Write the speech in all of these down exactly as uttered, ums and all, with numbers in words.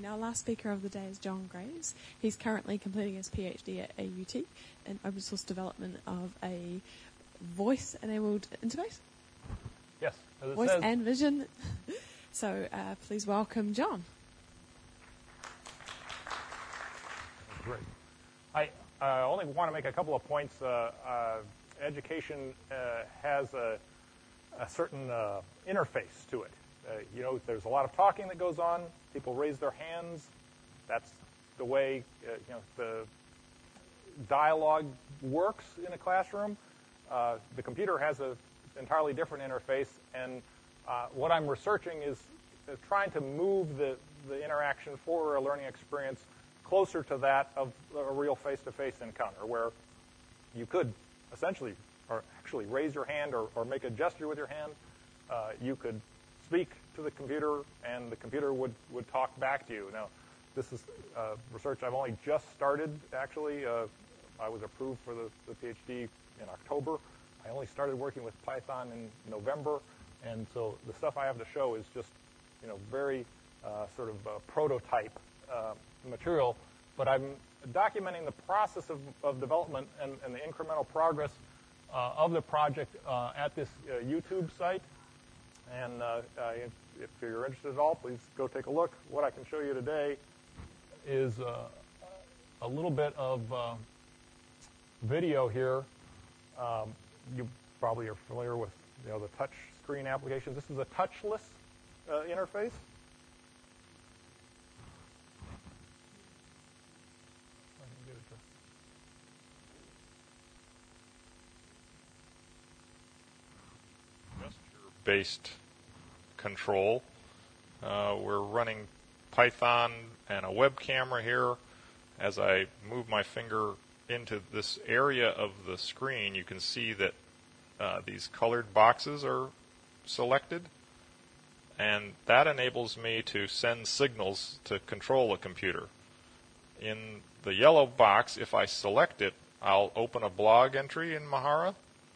and our last speaker of the day is John Graves. He's currently completing his PhD at A U T in open source development of a voice-enabled interface. Yes, as it Voice says. and vision. So uh, please welcome John. Great. I uh, only want to make a couple of points. Uh, uh, education uh, has a, a certain uh, interface to it. Uh, you know, there's a lot of talking that goes on. People raise their hands. That's the way uh, you know the dialogue works in a classroom. Uh, the computer has an entirely different interface, and uh, what I'm researching is, is trying to move the, the interaction for a learning experience closer to that of a real face-to-face encounter, where you could essentially, or actually raise your hand or, or make a gesture with your hand. Uh, you could speak to the computer, and the computer would, would talk back to you. Now, this is uh, research I've only just started, actually. Uh, I was approved for the, the PhD in October. I only started working with Python in November, and so the stuff I have to show is just, you know, very uh, sort of uh, prototype uh, material. But I'm documenting the process of, of development and, and the incremental progress uh, of the project uh, at this uh, YouTube site. And uh, uh, if you're interested at all, please go take a look. What I can show you today is uh, a little bit of uh, video here. Um, you probably are familiar with, you know, the touch screen applications. This is a touchless uh, interface. Based control. Uh, we're running Python and a web camera here. As I move my finger into this area of the screen, you can see that uh, these colored boxes are selected, and that enables me to send signals to control a computer. In the yellow box, if I select it, I'll open a blog entry in Mahara.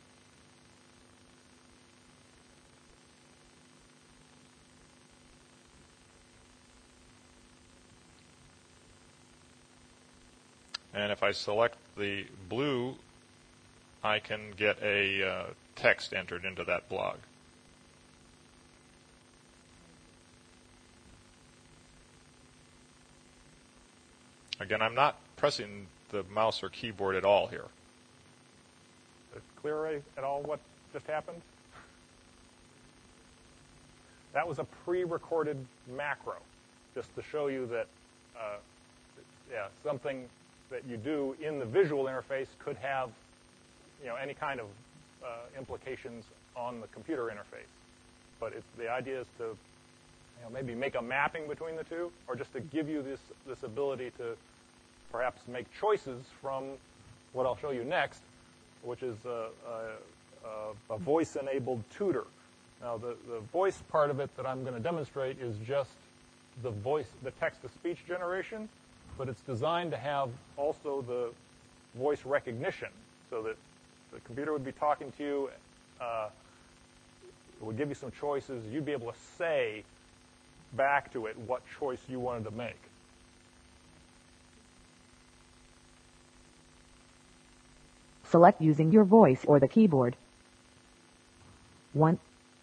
And if I select the blue, I can get a uh, text entered into that blog. Again, I'm not pressing the mouse or keyboard at all here. Is it clear at all what just happened? That was a pre-recorded macro, just to show you that, uh, yeah, something that you do in the visual interface could have, you know, any kind of uh, implications on the computer interface. But it's, the idea is to, you know, maybe make a mapping between the two, or just to give you this this ability to perhaps make choices from what I'll show you next, which is a, a, a voice-enabled tutor. Now, the, the voice part of it that I'm going to demonstrate is just the voice, the text-to-speech generation, but it's designed to have also the voice recognition, so that the computer would be talking to you, uh, it would give you some choices, you'd be able to say back to it what choice you wanted to make. Select using your voice or the keyboard. one.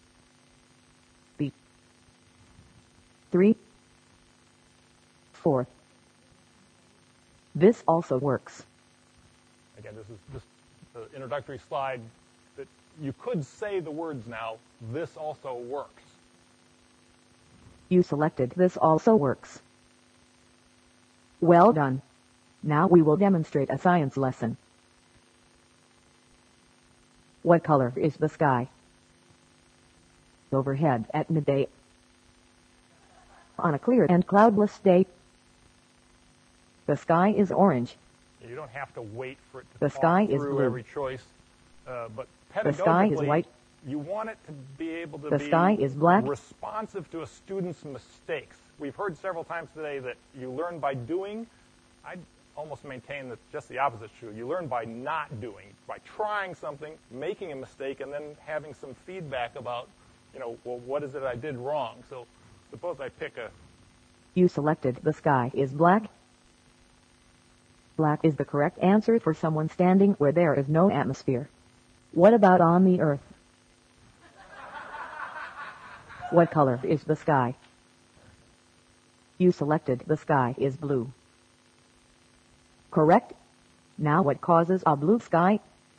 B. three. four. This also works. Again, this is just the introductory slide that you could say the words now, this also works. You selected this also works. Well done. Now we will demonstrate a science lesson. What color is the sky overhead at midday? On a clear and cloudless day, the sky is orange. You don't have to wait for it to the talk sky through is blue. every choice, uh, but The sky is pedagogically, white. you want it to be able to The be sky is black. responsive to a student's mistakes. We've heard several times today that you learn by doing. I almost maintain that just the opposite is true. You learn by not doing, by trying something, making a mistake, and then having some feedback about, you know, well, what is it I did wrong? So suppose I pick a You selected the sky is black. Black is the correct answer for someone standing where there is no atmosphere. What about on the earth? What color is the sky? You selected the sky is blue. Correct. Now what causes a blue sky?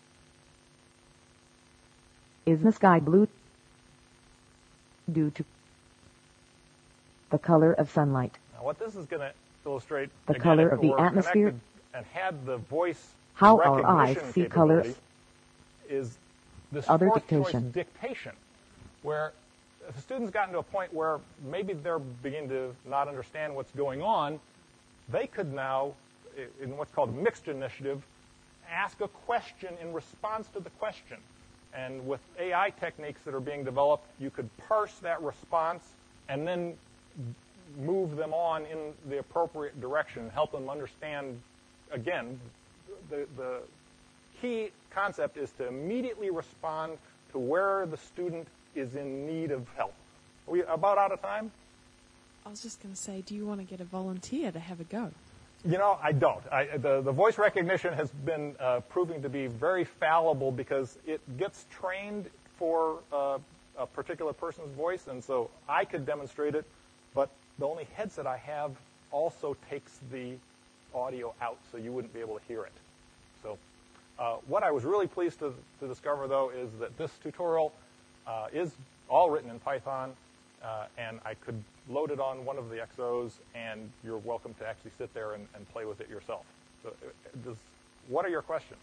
Is the sky blue due to the color of sunlight? Now, what this is going to illustrate, The again, color if of it the were atmosphere? connected and had the voice How our eyes recognition see colors? capability, is this Other fourth dictation. choice dictation, where if a student's gotten to a point where maybe they're beginning to not understand what's going on, they could now, i- in what's called a mixed initiative, ask a question in response to the question. And with A I techniques that are being developed, you could parse that response and then move them on in the appropriate direction, help them understand, again, the, the key concept is to immediately respond to where the student is in need of help. Are we about out of time? I was just going to say, do you want to get a volunteer to have a go? You know, I don't. I, the, the voice recognition has been uh, proving to be very fallible because it gets trained for uh, a particular person's voice, and so I could demonstrate it, but the only headset I have also takes the audio out, so you wouldn't be able to hear it. So uh, what I was really pleased to, to discover, though, is that this tutorial uh, is all written in Python, uh, and I could load it on one of the X Os, and you're welcome to actually sit there and, and play with it yourself. So, uh, does, what are your questions?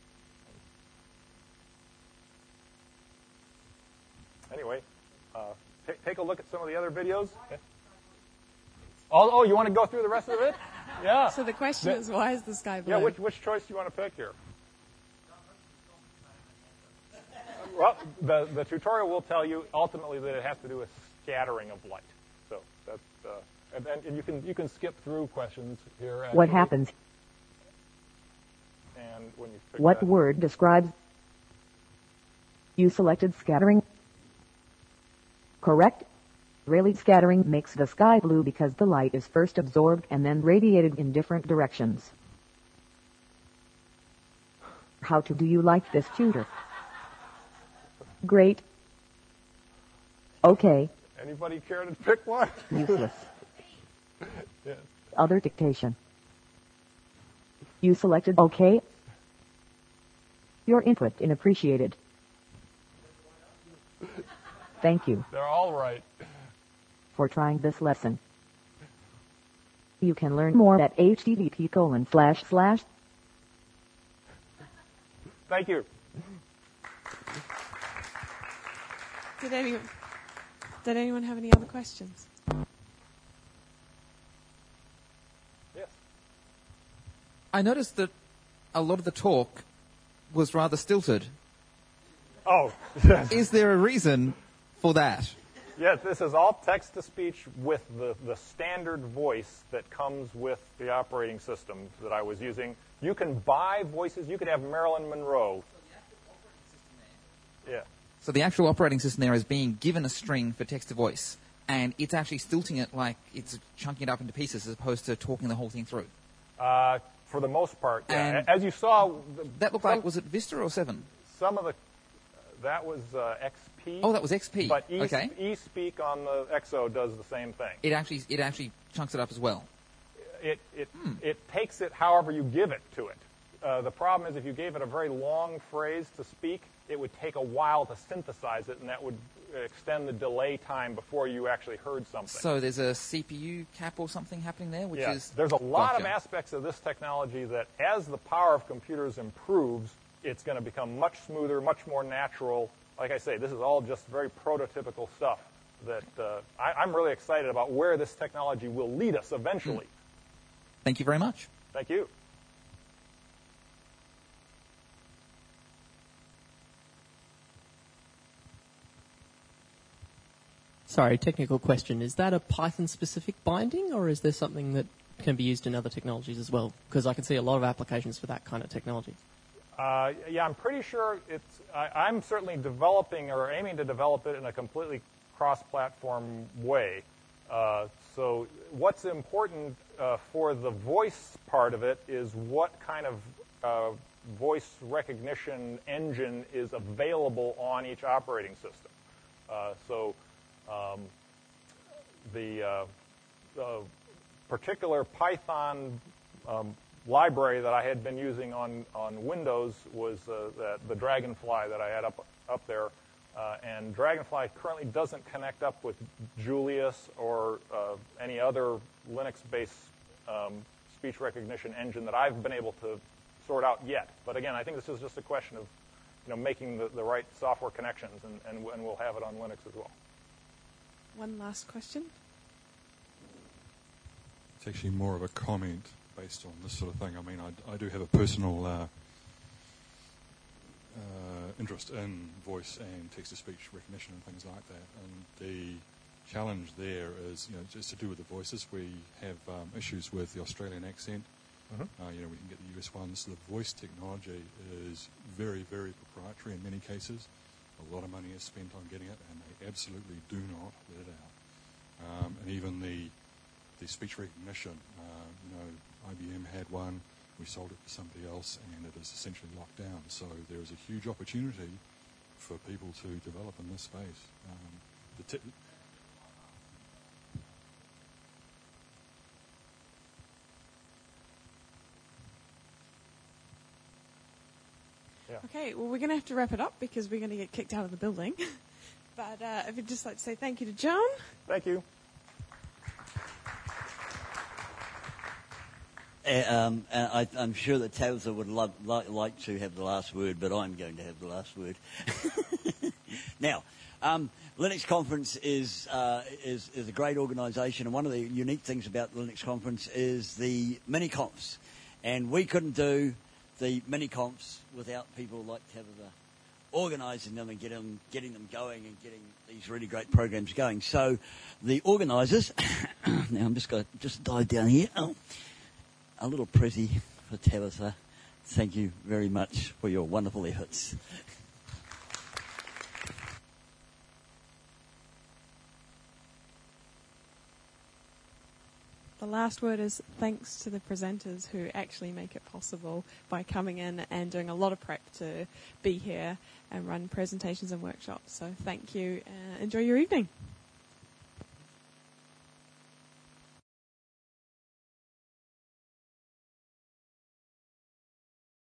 Anyway, uh, t- take a look at some of the other videos. Okay. Oh, oh, you want to go through the rest of it? Yeah. So the question The- is, why is the sky blue? Yeah, which, which choice do you want to pick here? Well, the, the tutorial will tell you ultimately that it has to do with scattering of light. So that's uh, and, and you can you can skip through questions here. What actually. happens? And when you pick What that, word describes? You selected scattering. Correct. Rayleigh scattering makes the sky blue because the light is first absorbed and then radiated in different directions. How to do you like this tutor? Great. Okay. Anybody care to pick one? Useless. Yes. Other dictation. You selected OK. Your input is appreciated. Thank you They're all right. for trying this lesson. You can learn more at http colon slash slash. Thank you. Did anyone, did anyone have any other questions? Yes. I noticed that a lot of the talk was rather stilted. Oh, yes. Is there a reason for that? Yes, this is all text-to-speech with the, the standard voice that comes with the operating system that I was using. You can buy voices. You could have Marilyn Monroe. Yeah. So the actual operating system there is being given a string for text to voice, and it's actually stilting it like it's chunking it up into pieces as opposed to talking the whole thing through. Uh, for the most part, yeah. And As you saw, the, That looked some, like, was it Vista or seven? some of the that was uh, X P. Oh, that was X P. But e- Okay. eSpeak on the X O does the same thing. It actually it actually chunks it up as well. It it Hmm. it takes it however you give it to it. Uh, the problem is if you gave it a very long phrase to speak, it would take a while to synthesize it, and that would extend the delay time before you actually heard something. So there's a C P U cap or something happening there, which Yeah, is there's a lot of Gotcha. aspects of this technology that, as the power of computers improves, it's going to become much smoother, much more natural. Like I say, this is all just very prototypical stuff that uh, I, I'm really excited about where this technology will lead us eventually. Thank you very much. Thank you. Sorry, technical question. Is that a Python-specific binding, or is there something that can be used in other technologies as well? Because I can see a lot of applications for that kind of technology. Uh, yeah, I'm pretty sure it's. I, I'm certainly developing or aiming to develop it in a completely cross-platform way. Uh, so what's important uh, for the voice part of it is what kind of uh, voice recognition engine is available on each operating system. Uh, so um, the, uh, the particular Python um, library that I had been using on, on Windows was uh, the, the Dragonfly that I had up, up there. Uh, and Dragonfly currently doesn't connect up with Julius or uh, any other Linux-based um, speech recognition engine that I've been able to sort out yet. But again, I think this is just a question of, you know, making the, the right software connections, and, and, and we'll have it on Linux as well. One last question. It's actually more of a comment based on this sort of thing. I mean, I, I do have a personal uh, uh, interest in voice and text-to-speech recognition and things like that. And the challenge there is, you know, just to do with the voices. We have um, issues with the Australian accent. Mm-hmm. Uh, you know, we can get the U S ones. The voice technology is very, very proprietary in many cases. A lot of money is spent on getting it, and they absolutely do not let it out. Um, and even the the speech recognition, uh, you know, I B M had one. We sold it to somebody else, and it is essentially locked down. So there is a huge opportunity for people to develop in this space. Um, the te- Yeah. Okay, well, we're going to have to wrap it up because we're going to get kicked out of the building. But uh, if you'd just like to say thank you to John. Thank you. Uh, um, uh, I, I'm sure that Tabitha would love, li- like to have the last word, but I'm going to have the last word. Now, um, Linux Conference is, uh, is is a great organisation, and one of the unique things about the Linux Conference is the mini-confs. And we couldn't do the mini-confs without people like Tabitha organising them and get them, getting them going and getting these really great programs going. So the organisers, now I'm just going to just dive down here. Oh. A little pretty for Tabitha. Thank you very much for your wonderful efforts. The last word is thanks to the presenters who actually make it possible by coming in and doing a lot of prep to be here and run presentations and workshops. So thank you. Uh, enjoy your evening.